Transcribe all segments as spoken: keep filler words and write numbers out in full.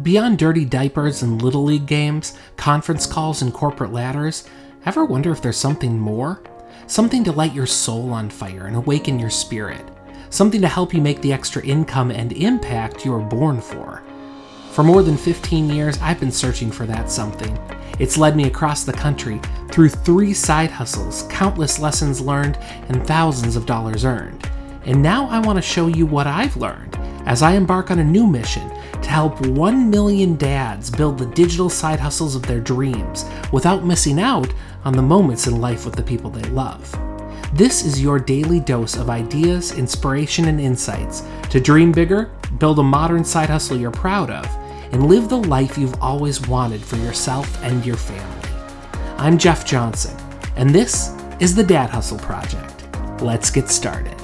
Beyond dirty diapers and Little League games, conference calls and corporate ladders, ever wonder if there's something more? Something to light your soul on fire and awaken your spirit. Something to help you make the extra income and impact you were born for. For more than fifteen years, I've been searching for that something. It's led me across the country through three side hustles, countless lessons learned, and thousands of dollars earned. And now I want to show you what I've learned as I embark on a new mission to help one million dads build the digital side hustles of their dreams without missing out on the moments in life with the people they love. This is your daily dose of ideas, inspiration, and insights to dream bigger, build a modern side hustle you're proud of, and live the life you've always wanted for yourself and your family. I'm Jeff Johnson, and this is the Dad Hustle Project. Let's get started.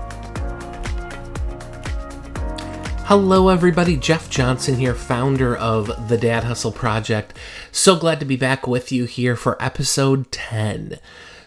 Hello everybody, Jeff Johnson here, founder of the Dad Hustle Project. So glad to be back with you here for episode ten.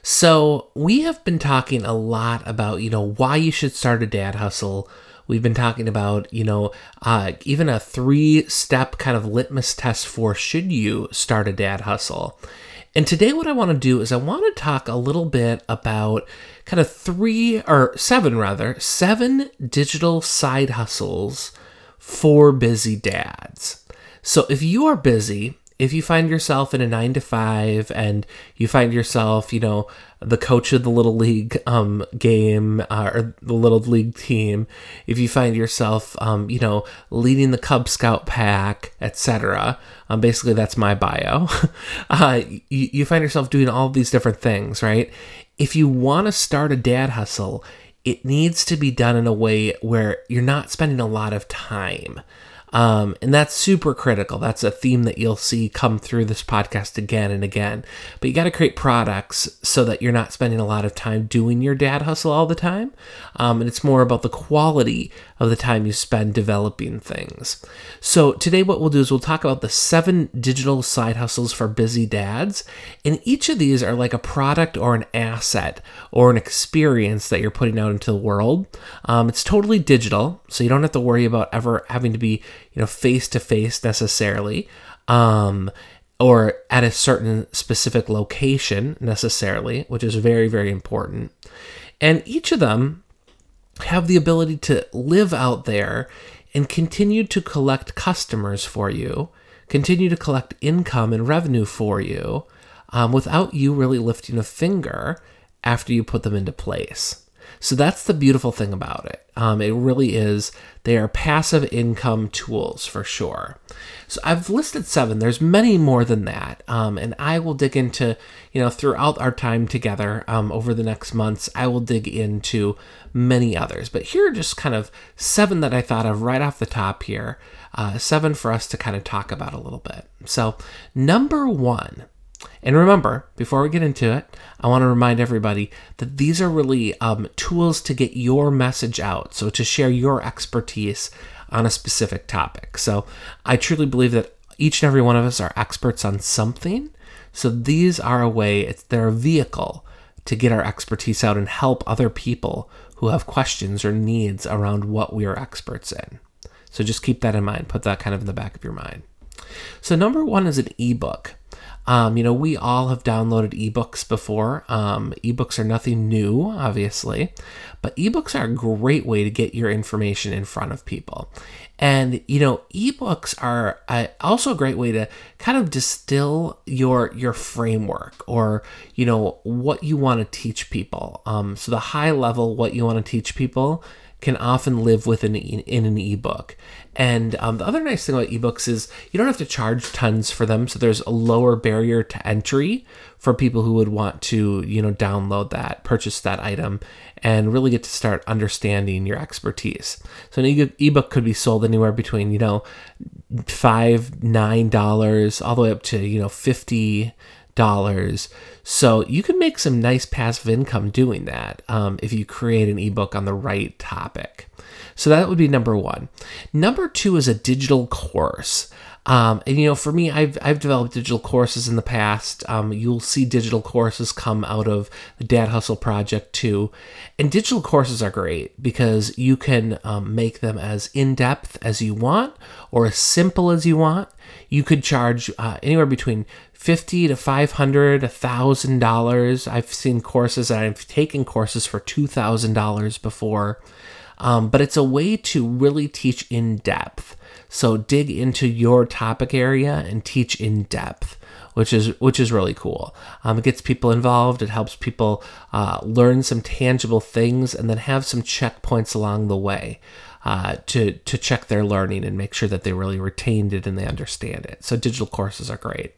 So we have been talking a lot about, you know, why you should start a dad hustle. We've been talking about, you know, uh, even a three-step kind of litmus test for should you start a dad hustle. And today what I want to do is I want to talk a little bit about kind of three, or seven rather, seven digital side hustles for busy dads. So if you are busy, if you find yourself in a nine to five and you find yourself, you know, the coach of the Little League um, game uh, or the Little League team, if you find yourself, um, you know, leading the Cub Scout pack, et cetera, um, basically that's my bio, uh, you, you find yourself doing all of these different things, right? If you want to start a dad hustle, it needs to be done in a way where you're not spending a lot of time. Um, and that's super critical. That's a theme that you'll see come through this podcast again and again. But you got to create products so that you're not spending a lot of time doing your dad hustle all the time. Um, and it's more about the quality of the time you spend developing things. So today what we'll do is we'll talk about the seven digital side hustles for busy dads. And each of these are like a product or an asset or an experience that you're putting out into the world. Um, it's totally digital, so you don't have to worry about ever having to be, you know, face-to-face necessarily, um, or at a certain specific location necessarily, which is very, very important. And each of them have the ability to live out there and continue to collect customers for you, continue to collect income and revenue for you, um, without you really lifting a finger after you put them into place. So that's the beautiful thing about it. Um, it really is, they are passive income tools for sure. So I've listed seven. There's many more than that. Um, and I will dig into, you know, throughout our time together um, over the next months, I will dig into many others. But here are just kind of seven that I thought of right off the top here. Uh, seven for us to kind of talk about a little bit. So number one. And remember, before we get into it, I want to remind everybody that these are really um, tools to get your message out, so to share your expertise on a specific topic. So I truly believe that each and every one of us are experts on something, so these are a way, it's, they're a vehicle to get our expertise out and help other people who have questions or needs around what we are experts in. So just keep that in mind, put that kind of in the back of your mind. So number one is an ebook. Um, you know, we all have downloaded ebooks before. Um, ebooks are nothing new, obviously, but ebooks are a great way to get your information in front of people. And, you know, ebooks are a, also a great way to kind of distill your your framework or, you know, what you want to teach people. Um, so the high level, what you want to teach people can often live within in an ebook. And um, the other nice thing about ebooks is you don't have to charge tons for them, so there's a lower barrier to entry for people who would want to, you know, download that, purchase that item, and really get to start understanding your expertise. So an e- ebook could be sold anywhere between, you know, five, nine dollars, all the way up to, you know, fifty dollars. So you can make some nice passive income doing that um, if you create an ebook on the right topic. So that would be number one. Number two is a digital course. Um, and, you know, for me, I've, I've developed digital courses in the past. Um, you'll see digital courses come out of the Dad Hustle Project too. And digital courses are great because you can um, make them as in-depth as you want or as simple as you want. You could charge uh, anywhere between fifty to five hundred, a thousand dollars. I've seen courses and I've taken courses for two thousand dollars before. Um, but it's a way to really teach in depth. So dig into your topic area and teach in depth, which is which is really cool. Um, it gets people involved. It helps people uh, learn some tangible things and then have some checkpoints along the way uh, to to check their learning and make sure that they really retained it and they understand it. So digital courses are great.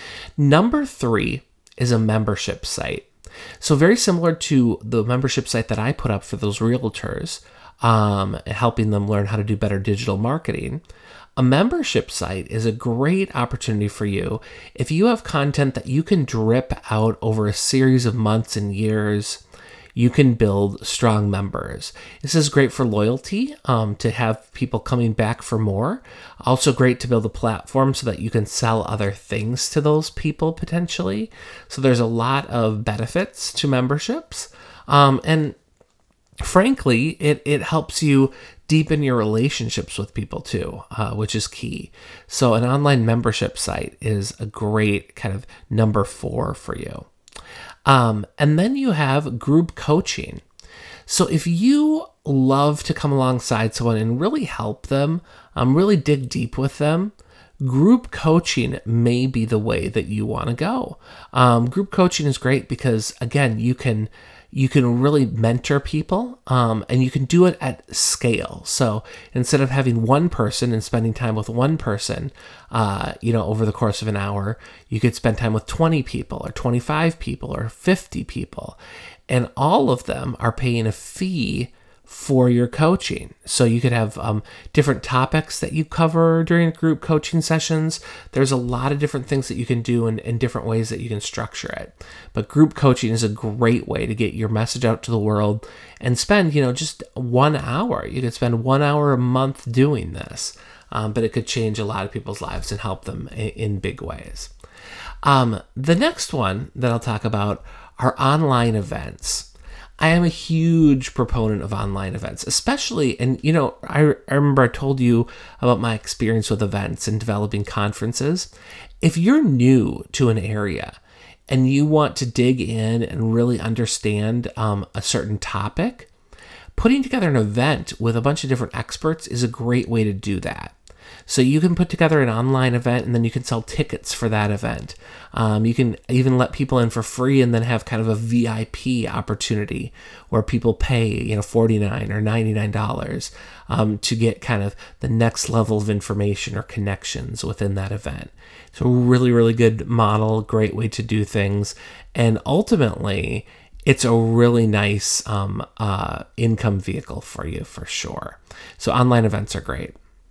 Number three is a membership site. So very similar to the membership site that I put up for those realtors, um, helping them learn how to do better digital marketing. A membership site is a great opportunity for you if you have content that you can drip out over a series of months and years. You can build strong members. This is great for loyalty, um, to have people coming back for more. Also great to build a platform so that you can sell other things to those people potentially. So there's a lot of benefits to memberships. Um, and frankly, it, it helps you deepen your relationships with people too, uh, which is key. So an online membership site is a great kind of number four for you. Um, and then you have group coaching. So if you love to come alongside someone and really help them, um, really dig deep with them, group coaching may be the way that you want to go. Um, group coaching is great because, again, you can you can really mentor people, um, and you can do it at scale. So instead of having one person and spending time with one person, uh, you know, over the course of an hour, you could spend time with twenty people or twenty-five people or fifty people, and all of them are paying a fee for your coaching. So you could have um, different topics that you cover during group coaching sessions. There's a lot of different things that you can do and, and different ways that you can structure it. But group coaching is a great way to get your message out to the world and spend, you know, just one hour. You could spend one hour a month doing this, um, but it could change a lot of people's lives and help them in, in big ways. Um, the next one that I'll talk about are online events. I am a huge proponent of online events, especially, and you know, I, I remember I told you about my experience with events and developing conferences. If you're new to an area and you want to dig in and really understand um, a certain topic, putting together an event with a bunch of different experts is a great way to do that. So you can put together an online event and then you can sell tickets for that event. Um, you can even let people in for free and then have kind of a V I P opportunity where people pay, you know, forty-nine dollars or ninety-nine dollars um, to get kind of the next level of information or connections within that event. It's a really, really good model, great way to do things. And ultimately, it's a really nice um, uh, income vehicle for you for sure. So online events are great.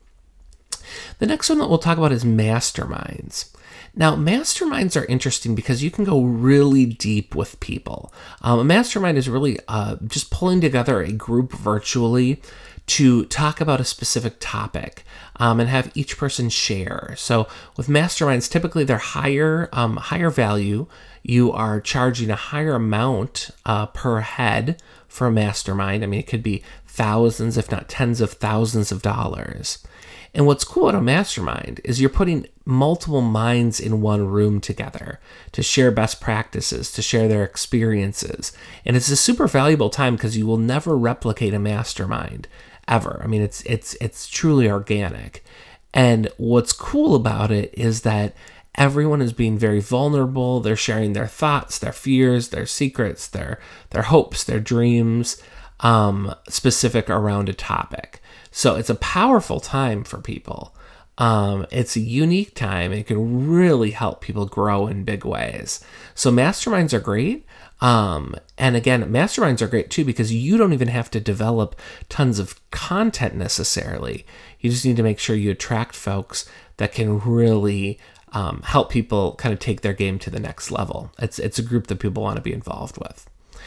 The next one that we'll talk about is masterminds. Now, masterminds are interesting because you can go really deep with people. Um, a mastermind is really uh, just pulling together a group virtually to talk about a specific topic um, and have each person share. So with masterminds, typically they're higher, um, higher value. You are charging a higher amount uh, per head for a mastermind. I mean, it could be thousands, if not tens of thousands of dollars. And what's cool about a mastermind is you're putting multiple minds in one room together to share best practices, to share their experiences. And it's a super valuable time because you will never replicate a mastermind ever. I mean, it's it's it's truly organic. And what's cool about it is that everyone is being very vulnerable. They're sharing their thoughts, their fears, their secrets, their their hopes, their dreams, um, specific around a topic. So it's a powerful time for people. Um, it's a unique time. It can really help people grow in big ways. So masterminds are great. Um, and again, masterminds are great too because you don't even have to develop tons of content necessarily. You just need to make sure you attract folks that can really um, help people kind of take their game to the next level. It's it's a group that people want to be involved with.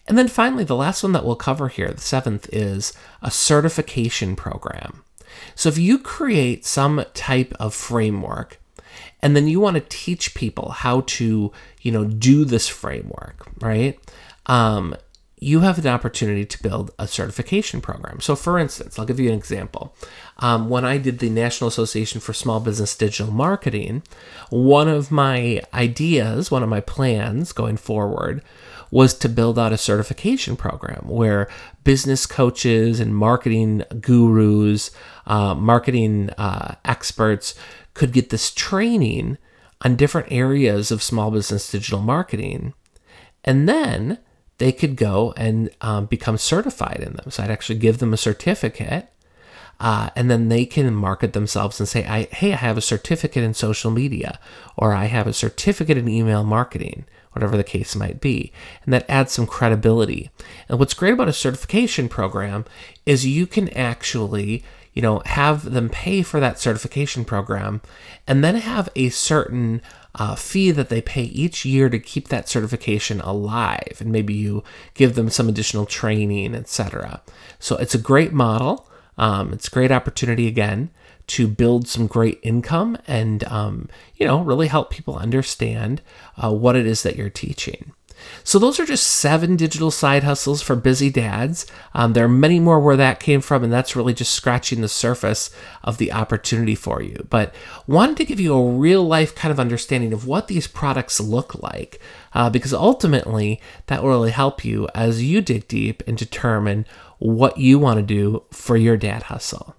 And then finally, the last one that we'll cover here, the seventh, is a certification program. So if you create some type of framework and then you want to teach people how to, you know, do this framework, right? Um, you have an opportunity to build a certification program. So for instance, I'll give you an example. Um, when I did the National Association for Small Business Digital Marketing, one of my ideas, one of my plans going forward was to build out a certification program where business coaches and marketing gurus, uh, marketing uh, experts could get this training on different areas of small business digital marketing. And then they could go and um, become certified in them. So I'd actually give them a certificate, uh, and then they can market themselves and say, I, hey, I have a certificate in social media, or I have a certificate in email marketing, whatever the case might be. And that adds some credibility. And what's great about a certification program is you can actually, you know, have them pay for that certification program and then have a certain uh, fee that they pay each year to keep that certification alive. And maybe you give them some additional training, et cetera. So it's a great model. Um, it's a great opportunity, again, to build some great income and, um, you know, really help people understand uh, what it is that you're teaching. So those are just seven digital side hustles for busy dads. Um, there are many more where that came from, and that's really just scratching the surface of the opportunity for you. But wanted to give you a real life kind of understanding of what these products look like, uh, because ultimately that will really help you as you dig deep and determine what you want to do for your dad hustle.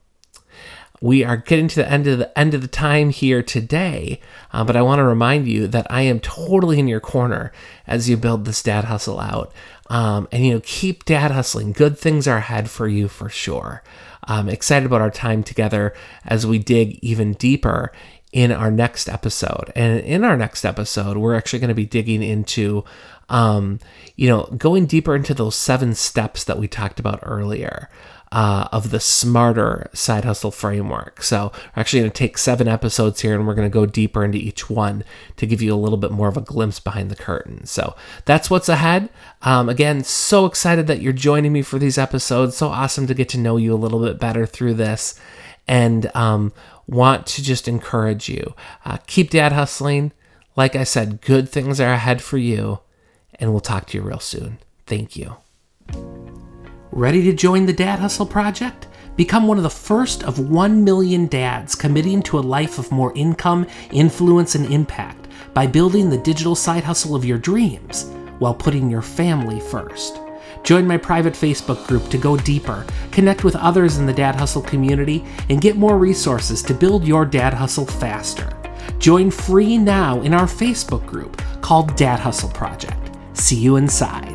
We are getting to the end of the end of the time here today, uh, but I want to remind you that I am totally in your corner as you build this dad hustle out. Um, and, you know, keep dad hustling. Good things are ahead for you for sure. I'm excited about our time together as we dig even deeper in our next episode. And in our next episode, we're actually going to be digging into, um, you know, going deeper into those seven steps that we talked about earlier. Uh, of the smarter side hustle framework. So we're actually going to take seven episodes here and we're going to go deeper into each one to give you a little bit more of a glimpse behind the curtain. So that's what's ahead. Um, again, so excited that you're joining me for these episodes. So awesome to get to know you a little bit better through this, and um, want to just encourage you. Uh, keep dad hustling. Like I said, good things are ahead for you, and we'll talk to you real soon. Thank you. Ready to join the Dad Hustle Project? Become one of the first of one million dads committing to a life of more income, influence, and impact by building the digital side hustle of your dreams while putting your family first. Join my private Facebook group to go deeper, connect with others in the Dad Hustle community, and get more resources to build your dad hustle faster. Join free now in our Facebook group called Dad Hustle Project. See you inside.